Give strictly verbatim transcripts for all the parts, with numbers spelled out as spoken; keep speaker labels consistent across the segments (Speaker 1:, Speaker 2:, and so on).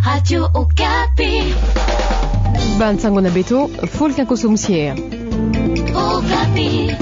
Speaker 1: Radio Okapi.
Speaker 2: Bansango na beto, folka kosomsier.
Speaker 1: Okapi.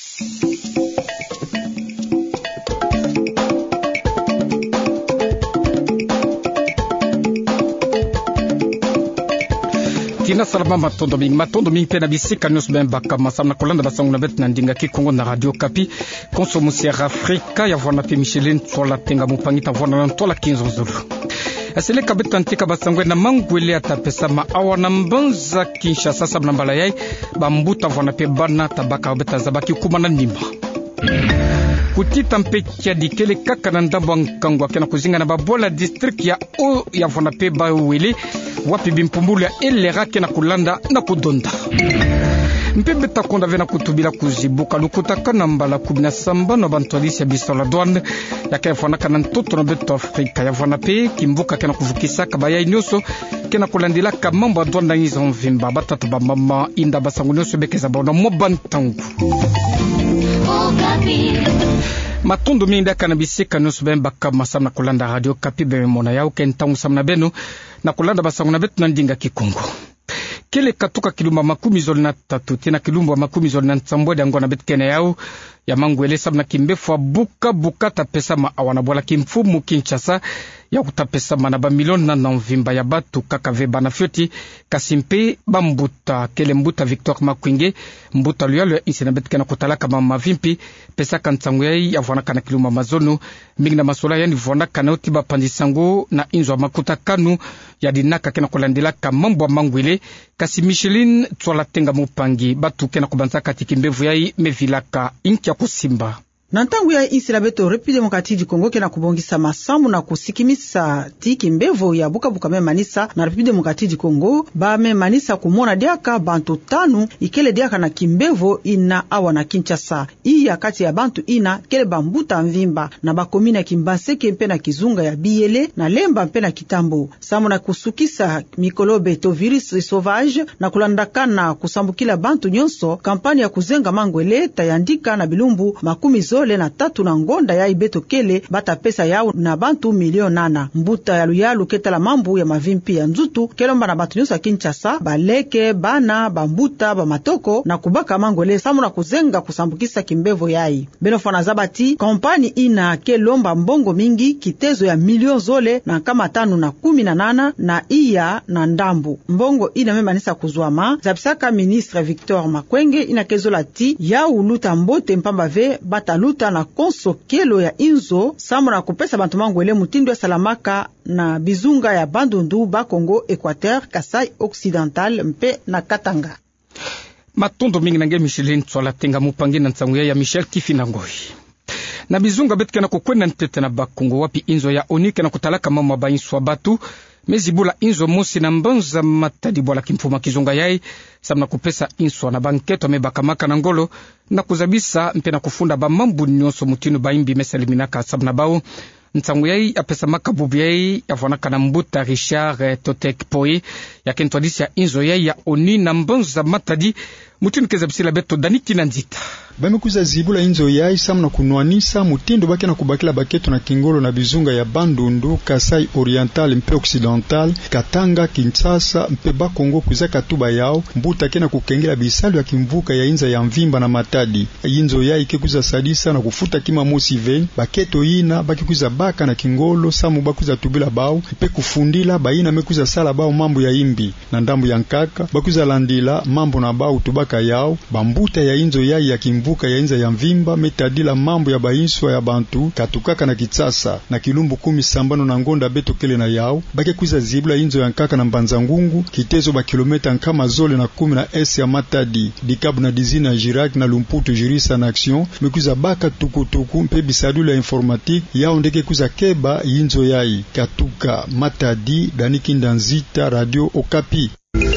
Speaker 3: Tina salama matondo mingi matondo mingi pena bisika news bemba kama samna kolanda basangu na bet na ndinga ki Kongo na Radio Okapi konsomusier Afrika ya vona pe Michelin tola tenga mupangita vona na tola quinze zulu asele kabeta ntika basangwe na mangwele atapesa ma awana mbanza Kinshasa sabna mbala yai bambuta vona pe bana tabaka beta zabaki kumana ndimba kutita mpekia dikele kaka na ndambo nkangwa kena kuzinga na babola district ya o ya vona pe ba wele wapi bimpumbulu ya elera kena kulanda na kudonda mpebe takonda vena kutubila kuzibuka lukuta kana mbala kubina samba na bantwalisi ya bisola douane ya kaya fwana kana ntoto na beto Afrika ya vwana pe kimbuka kena kuvukisa kabaya inyoso kena kulandila kamamba douane na nyiza mvimba batata ba mama inda basangu nyoso bekeza baona mobantangu matondo minda kana bisika nyoso bemba kama samna kulanda Radio Okapi beme mona yao kentangu samna beno na kulanda basangu na beto na ndinga kikongo kele katuka kilumba makumi zoli na tatu tena kilumba makumi zoli na ntambwe dango na betkene yao ya mangwele sabna kimbefu buka buka tapesa ma awana bola kimfumu Kinshasa ya kutapesa manaba milioni na namvimba ya batu kaka veba na fyoti kasimpe bambuta kele mbuta Victor Makwinge mbuta luyalo ya insi na betkene kutalaka mama vimpi pesa kantangu ya vwana kana kilumba mazono mingi na masola ya ni vwana kana utiba pandisango na inzo wa makuta kanu ya dinaka kena kulandila kamambo wa mangwele kasi Michelin tuwala tenga mupangi batu kena kubanzaka tikimbevu yai mevilaka inki ya kusimba
Speaker 4: na ntangu ya insi la beto Republika Demokratiki du Kongo kena kubongisa masamu na kusikimisa tiki mbevo ya buka buka memanisa na Republika Demokratiki du Kongo ba memanisa kumona diaka bantu tanu ikele diaka na kimbevo ina awa na Kinshasa iya kati ya bantu ina kele bambuta mvimba na bakomina Kimbanseke mpe na Kizunga ya Biyele na Lemba mpe na Kitambo samu na kusukisa mikolobe to virus sauvage na kulandakana kusambukila bantu nyonso kampani ya kuzenga mangwele tayandika na bilumbu makumi zole na tatu na ngonda ya ibeto kele bata pesa yao na bantu milioni nana mbuta ya luyalu ketala mambu ya mavimpi ya nzutu kelomba na batu nyonso Kinshasa baleke bana bambuta bamatoko na kubaka mangwele samu na kuzenga kusambukisa kimbevo yai benofana zabati kampani ina kelomba mbongo mingi kitezo ya milioni zole na kama tanu na kumi na nana na iya na ndambu mbongo ina memanisa kuzwama zabisaka ministre Victor Makwenge ina kezola ti ya uluta mbote mpamba ve bata luta na konso kelo ya inzo samu na kupesa bantu mangwele mutindo ya salamaka na bizunga ya Bandundu ba Kongo Equateur Kasai Occidental mpe na Katanga
Speaker 3: matondo mingi nange Michelin twala tenga mupangi na ntsangu ya Michel Kifinangoi na bizunga betka na kukwenda ntete na Bakongo wapi inzo ya onike na kutalaka mama ba inswa batu mezibula inzo mosi na mbanza matadi bola kimfuma kizunga yai samna kupesa inswa na banketo mebakamaka na ngolo na kuzabisa mpe na kufunda ba mambu nyonso mutinu baimbi meseliminaka sabna bao ntangu yai apesa makabubu yai yafonaka na mbuta Richard Totek Poe ya kentwadisi ya inzo yai ya oni na mbanza matadi mutinu kezabisila beto daniki na nzita
Speaker 5: bamekuza zibula inzo yai samna kunuanisa mutindo baki na kubakila baketo na kingolo na bizunga ya Bandundu Kasai Oriental mpe Occidental Katanga Kinshasa mpe Bakongo kuza katuba yao mbuta kena kukengela bisalu ya kimvuka ya inza ya mvimba na matadi inzo yai kekuza sadisa na kufuta kima mosi ven baketo ina baki kuza baka na kingolo samu bakuza tubila bao mpe kufundila baina mekuza sala bao mambo ya imbi na ndambu ya nkaka bakuza landila mambo na bao tubaka yao bambuta ya inzo yai ya kimvuka mvuka ya inza ya mvimba metadila mambo ya bainswa ya bantu katukaka na Kitsasa na kilumbu kumi sambano na ngonda beto kele na yao bake kuiza zibula inzo ya nkaka na mbanza ngungu kitezo ba kilometa nkama zole na kumi na esi ya Matadi dikabu na dizina ya Jirak na Lumputu Jirisa na action mekuza baka tukutuku mpe bisadula ya informatique yao ndeke kuza keba inzo yai katuka Matadi Daniki Ndanzita Radio Okapi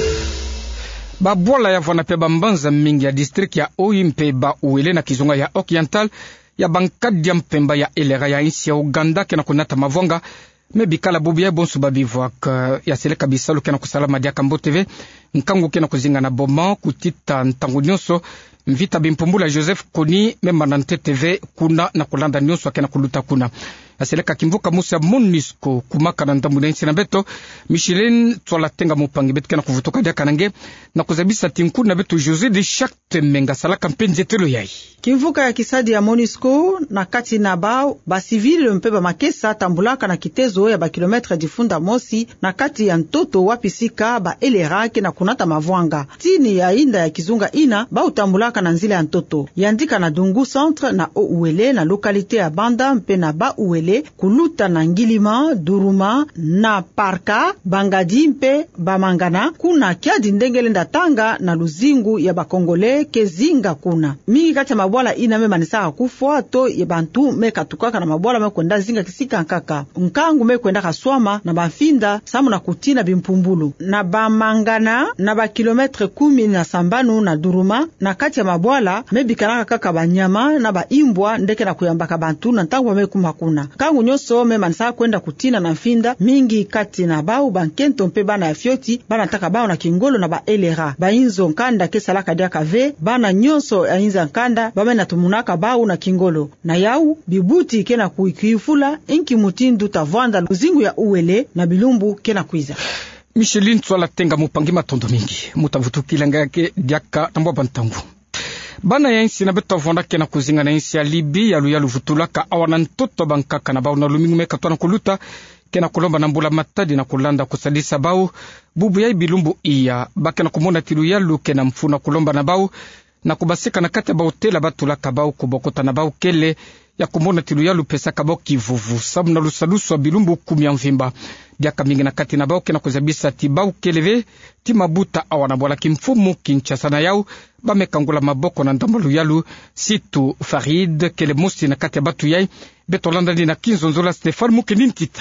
Speaker 3: babola ya vwana pe bambanza mingi ya district ya Oyi mpe ba uwele na Kizunga ya Occidental ya bankadi ya mpemba ya elera ya insi ya Uganda kena kunata mavonga mebikala bubu ya bonsu babivuak ya seleka bisalu kena kusalama dia Kambo T V nkangu kena kuzinga na boma kutita ntangu nyonso mvita bimpumbula Joseph Koni memba na Nte T V kuna na kulanda nyonso kena kuluta kuna aseleka kimvuka musi ya MONUSCO kumaka na ndambu na insi na beto Micheline Twala Tenga Mupangi betu kena kuvutoka dia kanange na kuzabisa tinku na betu José de Charte Menga salaka mpenzi telo yai
Speaker 4: kimvuka ya kisadi ya MONUSCO na kati na bao ba civil mpeba makesa tambulaka na kitezo ya ba kilometre difunda mosi na kati ya ntoto wapisika ba elerake na kunata mavwanga tini ya inda ya kizunga ina ba utambulaka na nzile ya ntoto yandika na Dungu centre na Ouele na lokalite ya Banda mpe na ba Ouele kuluta na Ngilima Duruma na Parka Bangadi mpe Bamangana kuna kiadi ndengele ndatanga na luzingu ya bakongole kezinga kuna mingi kati ya mabwala ina me manisa kufwa to ye bantu meka tukaka na mabwala me kwenda zinga kisika nkaka nkangu me kwenda kaswama na bafinda samu na kutina bimpumbulu na Bamangana na ba kilometre kumi na sambanu na Duruma na kati ya mabwala me bikanaka kaka banyama na ba imbwa ndeke na kuyambaka bantu na ntangu me kumakuna kangu nyoso me manisa kwenda kutina na finda mingi kati na bau bankento mpe bana ya fioti bana taka bao na kingolo na ba elera ba inzo nkanda kesalaka dia kave bana nyonso ya inza nkanda bame na tumunaka bau na kingolo na yau bibuti kena kuikifula inki mutindu tavanda luzingu ya Uwele na bilumbu kena kuiza
Speaker 3: Micheline Twala Tenga Mupangi matondo mingi mutavutukilanga yake diaka tambwa bantangu bana ya insi na beto vonda kena kuzinga na insi ya Libi ya luya luvutulaka awana ntoto bankaka na bao na lumingu meka tuana kuluta kena kulomba na mbula matadi na kulanda kusalisa bao bubu ya bilumbu iya bake na kumona tilu ya luke na mfuna kulomba na bao na kubasika na kati ya bao tela batulaka bao kubokota na bao kele ya kumona tilu ya lupesa kabao kivuvu sabu na lusalusu wa bilumbu kumi ya mvimba diaka mingi na kati na bao kena kuzabisa ti bao keleve ti mabuta awana bwala kimfumu kinchasana yao bamekangula maboko na ndambalu yalu situ Farid kele musti na kati ya batu yai beto landali na kinzonzola Stefan Mukenintita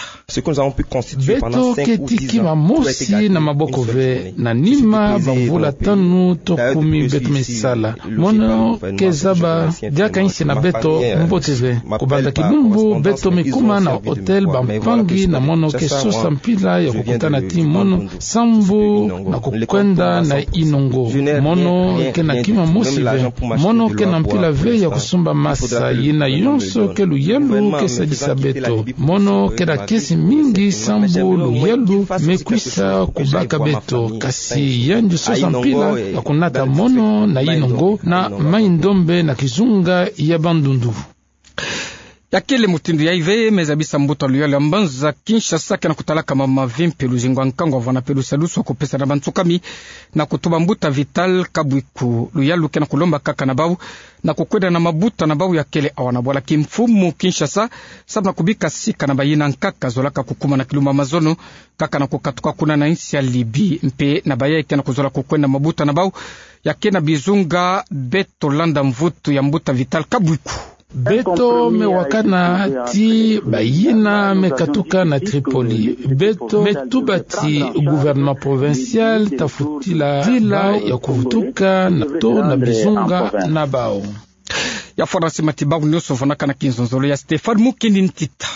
Speaker 6: beto ketiki mamosi na maboko ve na nima bamvula tanu to kumi beto misala mono kezaba diaka insi na beto mboteve kubanda kilumbu beto mikuma na hotel bampangi na mono kesosa mpila ya kukutana ti mono sambu na kukwenda na inongo mono kena kima mosi ve mono kena mpila ve ya kusumba masa yina yonso ke luyelu kesadisa beto mono kena kesi mingi sambu luyelu mekwisa kubaka beto kasi yanju sosa mpila ya kunata mono na inongo na maindombe na kizunga ya bandundu yakele mutindu ya ive mezabisa mbuto luyale mbanza Kinshasa kena kutalaka mama vimpe lujingwa nkango vana pelu salusu kupesa na bantukami na kutuba mbuta Vital Kabwiku luyalu kena kulomba kaka na bau na kukweda na mabuta na bau yakele awana bwala kimfumu Kinshasa sabu na kubika sika na bayina nkaka zolaka kukuma na kiluma mazono kaka na kukatuka kuna na insi ya Libi mpe na bayae kena kuzola kukwenda mabuta na bau yakena bizunga beto landa mvutu ya mbuta Vital Kabwiku beto mewakana ti bayina mekatuka na Tripoli beto metubati gouvernement provincial tafutila zila ya kuvutuka na to na bizunga na bao
Speaker 3: ya forasi matibabu nyoso vonaka na kinzonzolo ya Stefan Mukenintita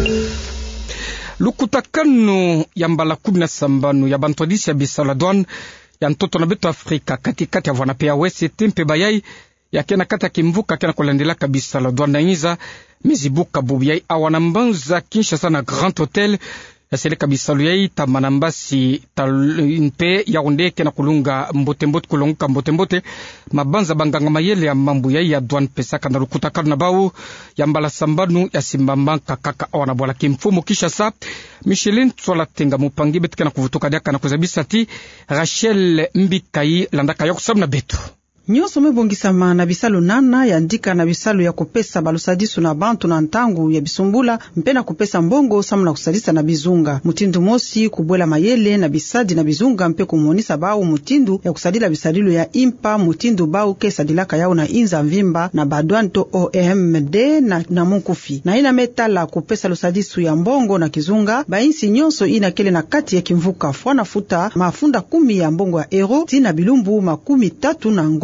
Speaker 3: lukutakano ya mbala kumi na sambanu ya bantwadisi ya bisala douane ya ntoto na beto Afrika katikati ya vwana pea wese tempe bayai ya kena kata kimvuka kena kulandela kabisa la douane inza mizibuka bubiyai awana mbanza Kinshasa na Grand Hotel ya sele kabisa luyai tamanambasi talmpe ya onde kena kulunga mbote mbote kulunga mbote mbote mabanza banganga mayele ya mambu yai ya douane pesa kana lukutakano na bau ya mbala sambanu ya simbambanka kaka awana bwala kimfumu Kinshasa Micheline Twala Tenga Mupangi betu kena kuvutoka diaka na kuzabisa ti Rachel Mbikai landaka ya kusabu na betu
Speaker 4: nyoso mebongisama na bisalu nana yandika na bisalu ya kupesa balusadisu na bantu na ntangu ya bisumbula mpena kupesa mbongo samu na kusadisa na bizunga mutindu mosi kubwela mayele na bisadi na bizunga mpe kumonisa bau mutindu ya kusadila bisadilu ya impa mutindu bau ke sadilaka yao na inza mvimba na badwanto O M D na, na munkufi na ina metala kupesa lusadisu ya mbongo na kizunga bainsi nyonso ina kele na kati ya kimvuka fwana futa mafunda kumi ya mbongo ya ero tina bilumbu makumi tatu na ngo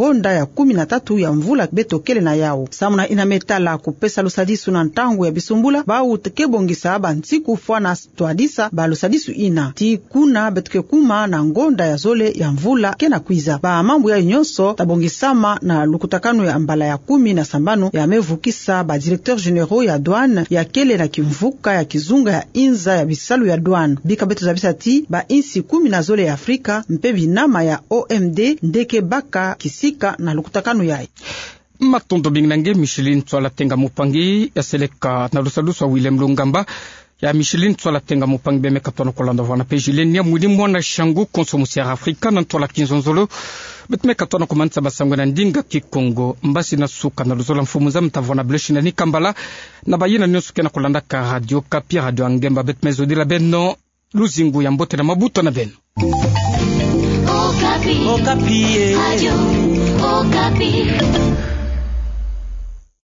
Speaker 4: ngonda ya kumi na tatu ya mvula betokele na yao samuna inametala kupesa lusadisu na ntangu ya bisumbula bau tekebongisa bantiku fwana twadisa ba lusadisu ina ti kuna betuke kuma na ngonda ya zole ya mvula kena kwiza ba mambu ya nyonso tabongisama na lukutakano ya mbala ya kumi na sambano ya mevukisa ba directeur généraux ya douane ya kele na kimvuka ya kizunga ya inza ya bisalu ya douane bika betu zabisa ti ba insi kumi na zole ya Afrika mpe binama ya O M D ndeke baka kisika na lukutakano ya
Speaker 3: matondo bingnange Micheline Tswala Tenga Mupangi ya seleka na lusalusu wa Willem Lungamba ya Micheline Tswala Tenga Mupangi beme katona kolanda wana pejileni ya mwili mwana shangu konsomusi ya Afrika na Ntwala Kinzonzolo betme katona kumanisa basango na ndinga ki Kongo mbasi na suka na luzola mfumuza mtavona bleshi na nikambala na bayina nyosuke na kolanda ka Radio Kapi Radio Angemba betme zodila beno luzingu ya mbote na mabuto na beno
Speaker 1: Okapi.
Speaker 7: Okapi.
Speaker 1: Radio Okapi.